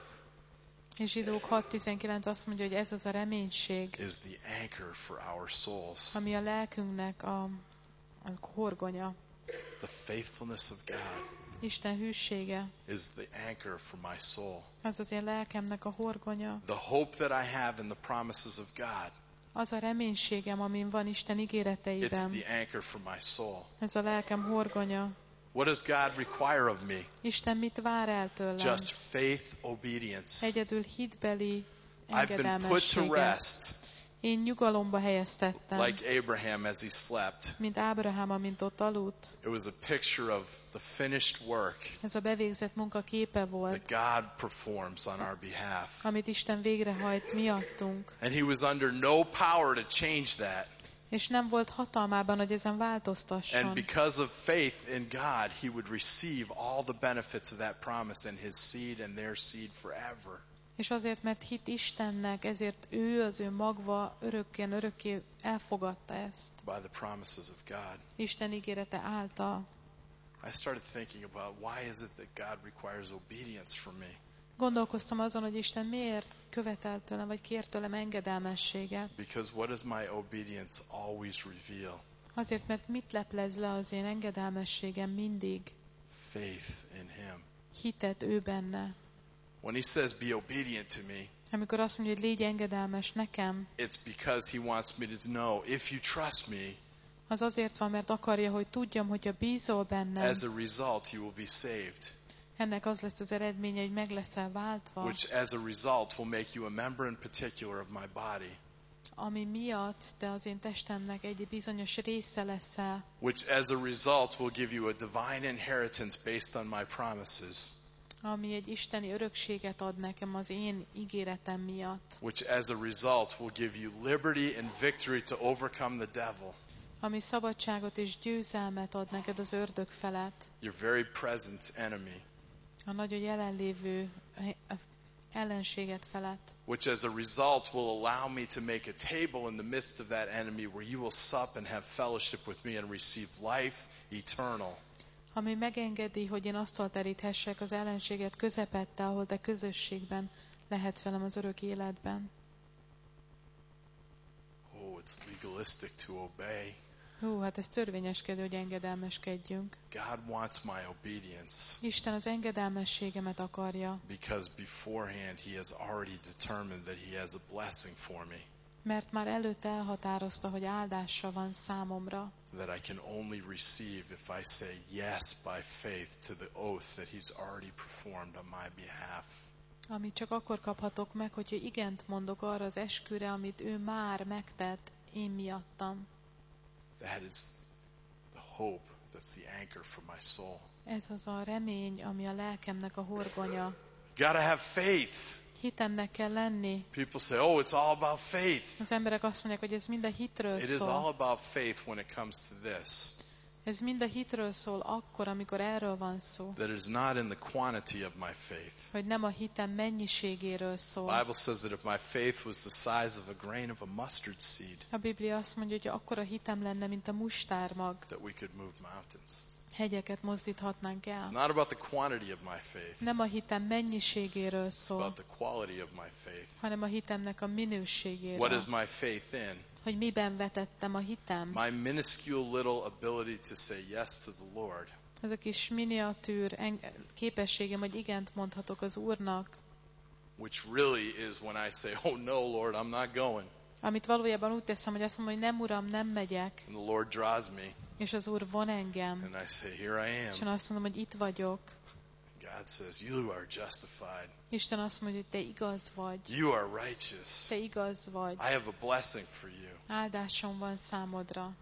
És Zsidók hat tizenkilenc azt mondja, hogy ez az a reménység, is the anchor for our souls. ami a lelkünknek a, a horgonya. The faithfulness of God Isten hűsége, is the anchor for my soul. az az én lelkemnek a horgonya. The hope that I have in the promises of God, Az a reménységem, amin van Isten it's ígéreteiben. the anchor for my soul. Ez a lelkem horgonya. What does God require of me? Isten mit vár el tőlem? Just faith, obedience. Egyedül hitbeli I've been put to engedelmessége. rest Én nyugalomba helyeztettem, like Abraham as he slept. mint Ábrahám, amint ott aludt. It was a picture of the finished work Ez a bevégzett munka képe volt, that God performs on our behalf. amit Isten végrehajt miattunk. And he was under no power to change that. És nem volt hatalmában, hogy ezen And változtasson. because of faith in God, he would receive all the benefits of that promise and his seed and their seed forever. És azért, mert hit Istennek, ezért ő az ő magva örökkén, örökké elfogadta ezt. By the promises of God. Isten ígérete által. I started thinking about why is it that God requires obedience from me? Gondolkoztam azon, hogy Isten miért követel tőlem, vagy kér tőlem engedelmességet. Because what does my obedience always reveal? Azért, mert mit leplez le az én engedelmességem mindig? Faith in Him. Hitet ő benne. When He says, be obedient to me, Amikor azt mondja, hogy légy engedelmes nekem, it's because He wants me to know, if you trust me, az azért van, mert akarja, hogy tudjam, hogyha bízol bennem, as a result you will be saved. ennek az lesz az eredménye, hogy meg leszel váltva, Which as a result will make you a member in particular of my body. ami miatt te az én testemnek egy bizonyos része leszel, Which as a result will give you a divine inheritance based on my promises. ami egy isteni örökséget ad nekem az én ígéretem miatt, Which as a result will give you liberty and victory to overcome the devil. ami szabadságot és győzelmet ad neked az ördög felett, Your very present enemy. a nagyon jelenlévő ellenséget felett, Which as a result will allow me to make a table in the midst of that enemy where you will sup and have fellowship with me and receive life eternal. ami megengedi, hogy én asztalt teríthessek az ellenséget közepette, ahol te közösségben lehetsz velem az örök életben. Oh, it's legalistic to obey. Hú, hát ez törvényeskedő, hogy engedelmeskedjünk. God wants my obedience Isten az engedelmességemet akarja, because beforehand He has already determined that He has a blessing for me mert már előtte elhatározta, hogy áldása van számomra, that I can only receive if I say yes by faith to the oath that He's already performed on my behalf. amit csak akkor kaphatok meg, hogyha igent mondok arra az esküre, amit ő már megtett én miattam. That is the hope, that's the anchor for my soul. Ez az a remény, ami a lelkemnek a horgonya. Gotta have faith. Hitemnek kell lenni. People say, oh, it's all about faith. Az emberek azt mondják, hogy ez mind a hitről It is all szól. about faith when it comes to this. Ez mind a hitről szól akkor, amikor erről van szó. That it is not in the quantity of my faith. Hogy nem a hitem mennyiségéről The szól. Bible says that if my faith was the size of a grain of a mustard seed, A Biblia azt mondja, hogy akkora hitem lenne, mint a mustármag. that we could move mountains. Hegyeket mozdíthatnánk It's el. not about the quantity of my faith. Nem a hitem mennyiségéről It's szól, about the quality of my faith. hanem a hitemnek a What minőségéről. is my faith in? Hogy miben vetettem a hitem. My minuscule little ability to say yes to the Lord. Ez a kis miniatűr eng- képességem, hogy igent mondhatok az Úrnak, Which really is when I say, oh no, Lord, I'm not going. amit valójában úgy teszem, hogy azt mondom, hogy nem Uram, nem megyek, And the Lord draws me, és az Úr von engem, and I say, here I és am. én azt mondom, hogy itt vagyok. God says, you are justified. Isten azt mondja, hogy te igaz vagy, You are righteous. te igaz vagy, I have a blessing for you. áldásom van számodra.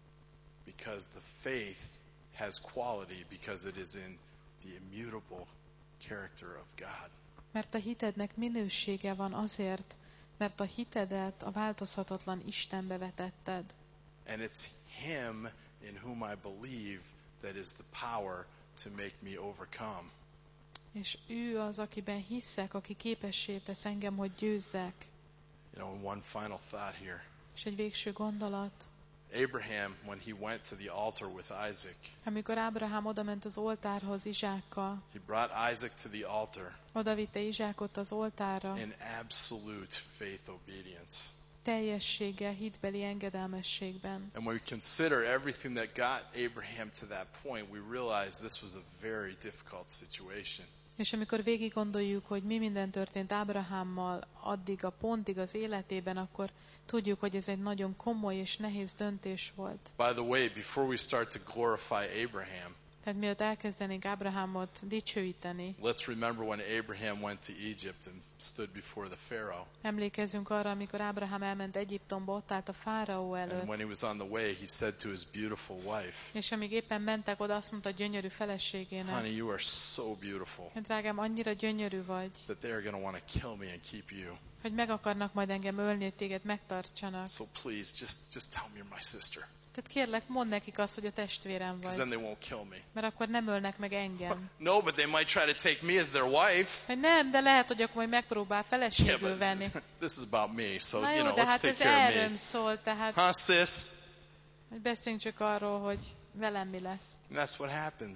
Because the faith has quality because it is in the immutable character of God. Mert a hitednek minősége van azért, mert a hitedet a változhatatlan Istenbe vetetted. And it's Him in whom I believe that is the power to make me overcome. És ő az, akiben hiszek, aki képessé tesz engem, hogy győzzek. You know, and one final thought here. És egy végső gondolat. Abraham, when he went to the altar with Isaac, Amikor Ábrahám odament az oltárhoz Izsákkal, he brought Isaac to the altar odavitte Izsákot az oltárra, in absolute faith obedience. teljességgel, hitbeli engedelmességben. And when we consider everything that got Abraham to that point, we realize this was a very difficult situation. És amikor végig gondoljuk, hogy mi minden történt Ábrahámmal addig a pontig az életében, akkor tudjuk, hogy ez egy nagyon komoly és nehéz döntés volt. By the way, before we start to glorify Abraham, Tehát mielőtt elkezdenénk Ábrahámot dicsőíteni, let's remember when Abraham went to Egypt and stood before the Pharaoh. emlékezzünk arra, amikor Ábrahám elment Egyiptomba, ott állt a fáraó And előtt. when he was on the way, he said to his beautiful wife, És amíg éppen mentek oda, azt mondta a gyönyörű feleségének, honey, you are so beautiful hogy drágám, annyira gyönyörű vagy, that they are going to want to kill me and keep you. hogy meg akarnak majd engem ölni, hogy téged megtartsanak. So please, just, just tell me you're my sister, Tehát kérlek, mondd nekik azt, hogy a testvérem because vagy, then they won't kill me. mert akkor nem ölnek meg engem. No, but they might try to take me as their wife. Hogy nem, de lehet, hogy akkor majd megpróbál Yeah, feleségül venni. but this is about me, so, Na you jó, know, de let's hát take ez care of erről me. szól, tehát Huh, sis? hogy beszéljünk csak arról, hogy velem mi lesz. And that's what happens.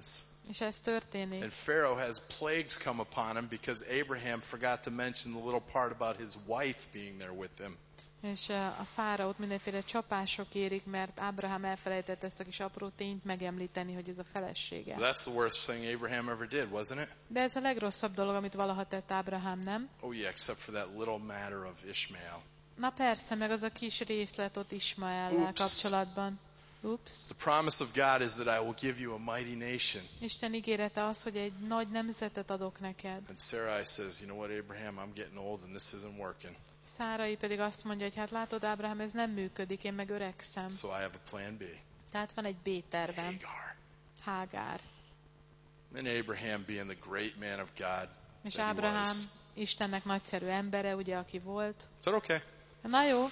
És ez történik. And Pharaoh has plagues come upon him because Abraham forgot to mention the little part about his wife being there with him. És a fáraót mindenféle csapások érik, mert Ábrahám elfelejtett ezt a kis apró tényt megemlíteni, hogy ez a felesége. That's the worst thing Abraham ever did, wasn't it? De ez a legrosszabb dolog, amit valaha tett Ábrahám, nem? Oh yeah, except for that little matter of Ishmael. Na persze, meg az a kis részlet ott Ismaellel Oops. kapcsolatban. Ups. The promise of God is that I will give you a mighty nation. Isten ígérete az, hogy egy nagy nemzetet adok neked. And Sarai says, you know what, Abraham, I'm getting old and this isn't working. Szárai pedig azt mondja, hogy hát látod, Ábrahám, ez nem működik, én meg öregszem. So I have a plan B. Tehát van egy B-tervem. Hagar. Hágár. And Abraham, being the great man of God És that he Ábrahám was, Istennek nagyszerű embere, ugye, aki volt. said, okay. Na jó,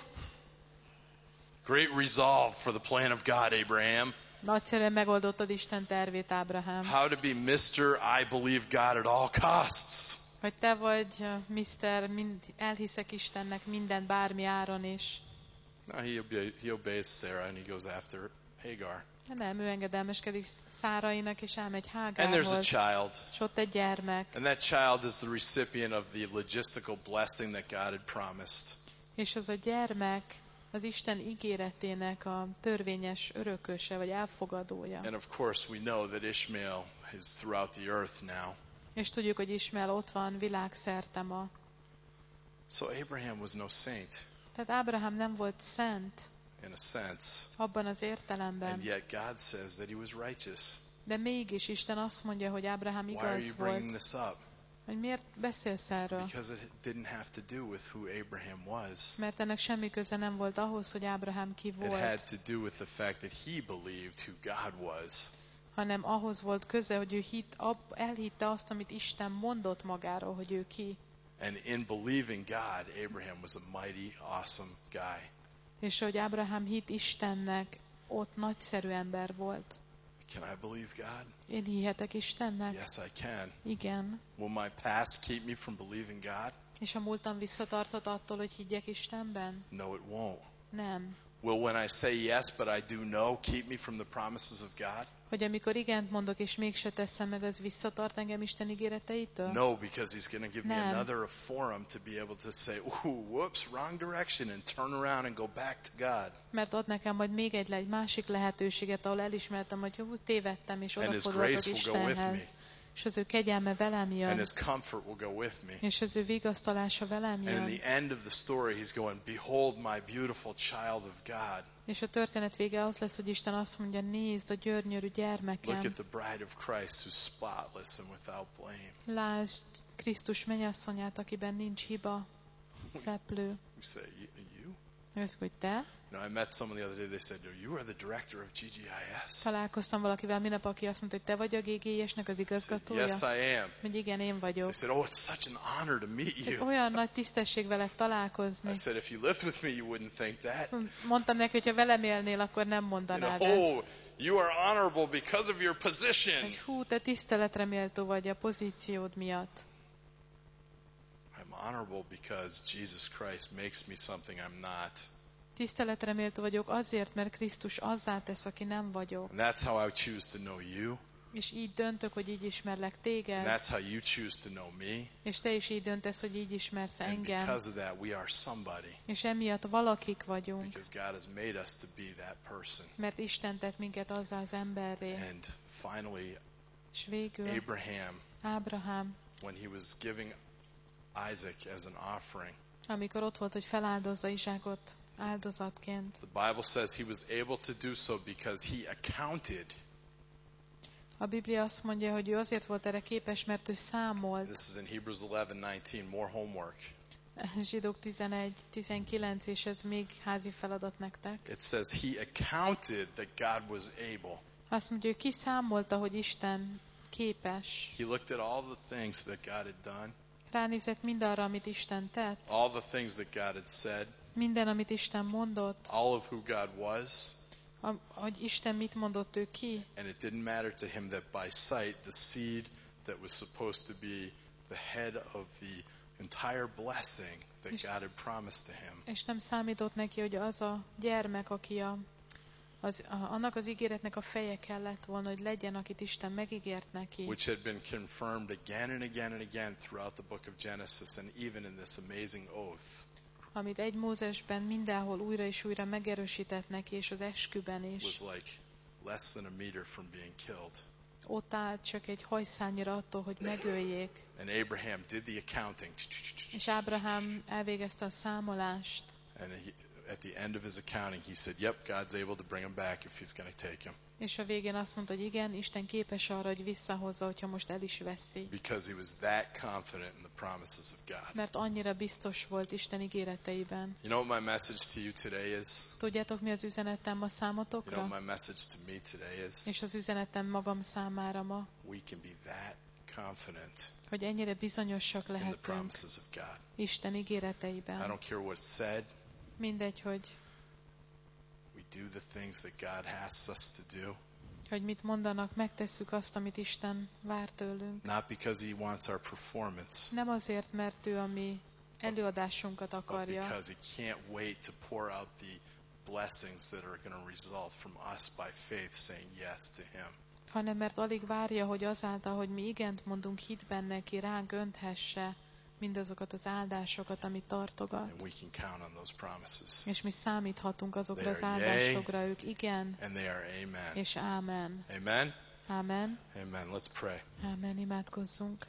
Great resolve for the plan of God, Abraham. nagyszerűen megoldottad Isten tervét, Ábrahám. How to be mister I believe God at all costs. Hogy te vagy uh, miszter, mind, elhiszek Istennek minden bármi áron is. No, he, obe- he obeys Sarah and he goes after Hagar. De nem, ő engedelmeskedik Szárainak, és elmegy And there's a Hágárhoz. child. És ott egy gyermek. And that child is the recipient of the logistical blessing that God had promised. És az a gyermek az Isten ígéretének a törvényes örököse, vagy elfogadója. And of course we know that Ishmael is throughout the earth now. És tudjuk, hogy Ismael ott van világszerte ma. So Abraham was no saint Tehát Ábrahám nem volt szent in a sense. abban az értelemben. And yet God says that he was righteous. De mégis Isten azt mondja, hogy Ábrahám Why are igaz you bringing volt. this up? Hogy miért beszélsz erről? Because it didn't have to do with who Abraham was. Mert ennek semmi köze nem volt ahhoz, hogy Ábrahám ki It had volt, to do with the fact that he believed who God was. hanem ahhoz volt köze, hogy ő hit, ab, elhitte azt, amit Isten mondott magáról, hogy ő ki. And in believing God, Abraham was a mighty, awesome guy. És hogy Ábrahám hit Istennek, ott nagyszerű ember volt. Can I believe God? Én hihetek Istennek? Yes, I can. Igen. Will my past keep me from believing God? És a múltam visszatarthat attól, hogy higgyek Istenben? No, it won't. Nem. Will when I say yes, but I do no, keep me from the promises of God? Hogy amikor igent mondok, és mégse teszem meg, az visszatart engem Isten ígéreteitől? No, because he's going to give me Nem. another forum to be able to say, ooh, whoops, wrong direction, and turn around and go back to God. Mert ad nekem majd még egy, egy másik lehetőséget, ahol elismertem, hogy hú, tévedtem, és And his odafordulok grace will go with me. Istenhez. És az ő kegyelme velem And jön. his comfort will go with me. És az ő vigasztalása velem And in jön. the end of the story, he's going, behold my beautiful child of God. És a történet vége az lesz, hogy Isten azt mondja, nézd a gyönyörű Look gyermekem. at the bride of Christ who's spotless and without blame. Lásd Krisztus mennyasszonyát, akiben nincs hiba, szeplő. You say, "You?" you? Azt hogy te? You know, I met someone the other day, they said, "No, you are the director of G G I S." Találkoztam valakivel minap, aki azt mondta, hogy te vagy a G G I-esnek az I said, igazgatója? yes, I am. Hogy igen, én vagyok. They said, oh, it's such an honor to meet Tehát you. olyan nagy tisztesség veled találkozni. I said, if you lived with me, you wouldn't think that. Mondtam neki, hogy ha velem élnél, akkor nem You mondanád know, ezt. oh, you are honorable because of your position. Hogy hú, te tiszteletre méltó vagy a pozíciód miatt. I'm honorable because Jesus Christ makes me something I'm not. Tiszteletre méltó vagyok azért, mert Krisztus azzá tesz, aki nem vagyok. And that's how I choose to know you. És így döntök, hogy így ismerlek And téged. that's how you choose to know me. És te is így döntesz, hogy így ismersz And engem. because of that, we are somebody. És emiatt valakik vagyunk. Because God has made us to be that person. Mert Isten tett minket azzá az emberré. And finally, És végül Abraham, Ábrahám, when he was giving Isaac as an offering, amikor ott volt, hogy feláldozza Izsákot áldozatként. the Bible says he was able to do so because he accounted. A Biblia azt mondja, hogy ő azért volt erre képes, mert ő számolt. This is in Hebrews eleven nineteen, more homework. Zsidók tizenegy tizenkilenc, és ez még házi feladat nektek. It says he accounted that God was able. Azt mondja, hogy ki számolta, hogy Isten képes. He looked at all the things that God had done, Ránézett mindarra, amit Isten tett. all the things that God had said, Minden, amit Isten mondott. all of who God was, A, hogy Isten mit mondott ő ki. and it didn't matter to him that by sight the seed that was supposed to be the head of the entire blessing that God had promised to him És nem számított neki, hogy az a gyermek, aki a Az, a, annak az ígéretnek a feje kellett volna, hogy legyen, akit Isten megígért neki. Which had been confirmed again and again and again throughout the book of Genesis and even in this amazing oath. Amit egy Mózesben mindenhol újra és újra megerősített neki, és az esküben is. Was like less than a meter from being killed. Ott állt csak egy hajszányra attól, hogy megöljék. And Abraham did the accounting. És Ábrahám elvégezte a számolást. And he, at the end of his accounting, he said, "Yep, God's able to bring him back if he's going to take him." És a végén azt mondta, hogy igen, Isten képes arra, hogy visszahozza, hogyha most el is veszi. Because he was that confident in the promises of God. Mert annyira biztos volt Isten ígéreteiben. You know what my message to you today is? Tudjátok, mi az üzenetem ma You számotokra? know what my message to me today is? És az üzenetem magam számára ma, We can be that confident hogy ennyire bizonyosak in the lehetünk promises of God. Isten I ígéreteiben. don't care what's said. Mindegy, hogy, We do the things that God asks us to do. hogy mit mondanak, megtesszük azt, amit Isten vár tőlünk. Not because he wants our performance, Nem azért, mert ő a mi előadásunkat but akarja, because he can't wait to pour out the blessings that are going to result from us by faith saying yes to him. hanem mert alig várja, hogy azáltal, hogy mi igent mondunk hitben neki, ránk önthesse mindazokat az áldásokat, amit tartogat. And we can count on those promises. És mi számíthatunk azokra They az are áldásokra, ők igen, And they are amen. és ámen. Amen? Ámen. Amen. Let's pray. Ámen, imádkozzunk.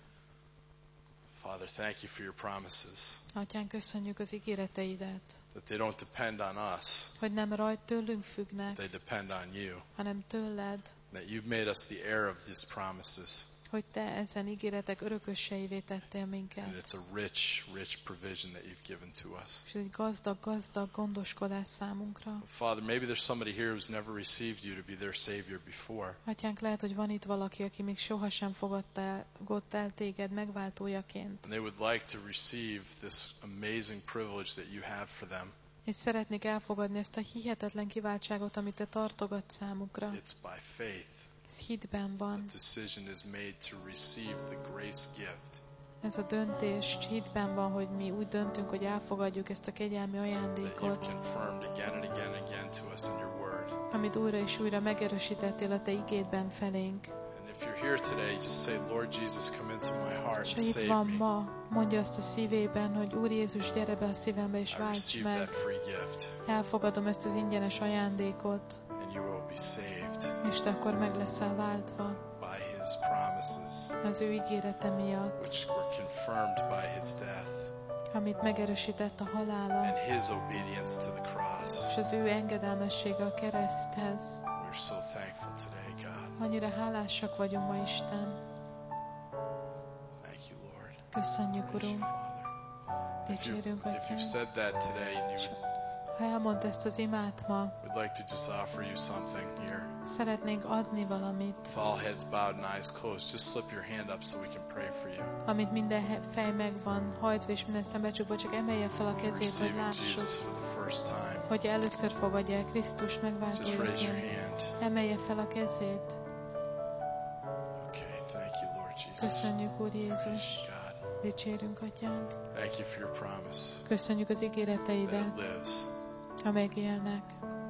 Father, thank you for your promises. Atyán, köszönjük az ígéreteidet, That they don't depend on us. hogy nem rajt tőlünk függnek, They depend on you. hanem tőled, That you've made us the heir of these promises. hogy te ezen ígéretek örököseivé tettél And minket. it's a rich, rich provision that you've given to us. És egy gazdag, gazdag gondoskodás számunkra. Father, maybe there's somebody here who's never received you to be their Savior before. Atyánk, lehet, hogy van itt valaki, aki még sohasem fogadta el, fogadta el téged megváltójaként, And they would like to receive this amazing privilege that you have for them. és szeretnék elfogadni ezt a hihetetlen kiváltságot, amit te tartogatsz számukra. It's by faith. Ez hitben The van. decision is made to receive the grace gift Ez a döntés hitben van, hogy mi úgy döntünk, hogy elfogadjuk ezt a kegyelmi that you've ajándékot, confirmed again and again and again to us in your word. amit újra és újra megerősítettél a te igédben felénk. And if you're here today, just say, Lord Jesus, come into my heart És and ha itt save van me. ma, mondja azt a szívében, hogy Úr Jézus, gyere be a szívembe és I válts receive meg. that free gift, Elfogadom ezt az ingyenes ajándékot, and you will be saved és te akkor meg leszel váltva by his promises, az ő ígérete miatt, which were confirmed by his death amit megerősített a halála, and his obedience to the cross. és az ő engedelmessége a kereszthez. We're so thankful today, God. Annyira hálásak vagyunk ma, Isten. Thank you, Lord. Köszönjük, Praise you, Urunk. Father. If, you, Dicsérünk, if you've said that today and you would, Ha elmondta ezt az imát ma, would like to just offer you something here, szeretnénk adni valamit, with all heads bowed and eyes closed, just slip your hand up so we can pray for you. amit minden he- fej megvan hajtva, és minden szembe csukva, csak emelje fel a kezét, hogy Receiving lássuk, Jesus for the first time. hogy először fogadja el Krisztus Just raise your megváltójaként. hand. Emelje fel a kezét. Okay, thank you, Lord Jesus. Köszönjük, Úr Praise Jézus. you, God. Dicsérünk, Atyánk. Thank you for your promise Köszönjük az that it ígéreteidet, lives. ha megélnek.